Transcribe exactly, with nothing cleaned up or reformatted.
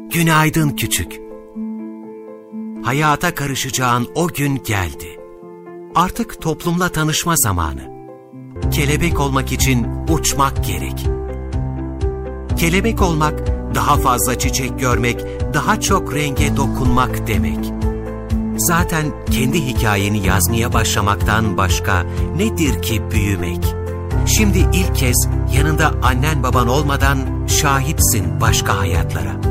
Günaydın küçük. Hayata karışacağın o gün geldi. Artık toplumla tanışma zamanı. Kelebek olmak için uçmak gerek. Kelebek olmak, daha fazla çiçek görmek, daha çok renge dokunmak demek. Zaten kendi hikayeni yazmaya başlamaktan başka nedir ki büyümek? Şimdi ilk kez yanında annen baban olmadan şahitsin başka hayatlara.